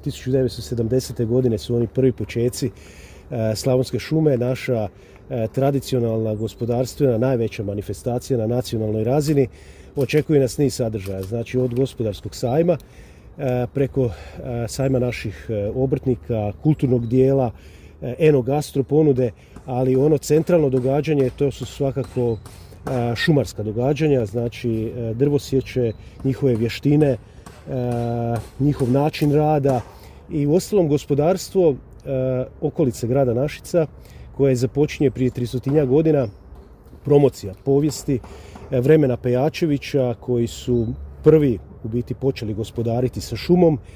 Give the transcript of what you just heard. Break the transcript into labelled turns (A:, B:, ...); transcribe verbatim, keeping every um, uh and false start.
A: tisuću devetsto sedamdesete. godine su oni prvi počeci Slavonske šume, naša tradicionalna gospodarstvena najveća manifestacija na nacionalnoj razini. Očekuje nas niz sadržaja, znači od gospodarskog sajma, preko sajma naših obrtnika, kulturnog dijela, eno-gastro ponude, ali ono centralno događanje to su svakako šumarska događanja, znači drvosječe, njihove vještine, njihov način rada i uostalom gospodarstvo okolice grada Našica koje započinje prije tristotinjak godina, promocija povijesti vremena Pejačevića koji su prvi u biti počeli gospodariti sa šumom.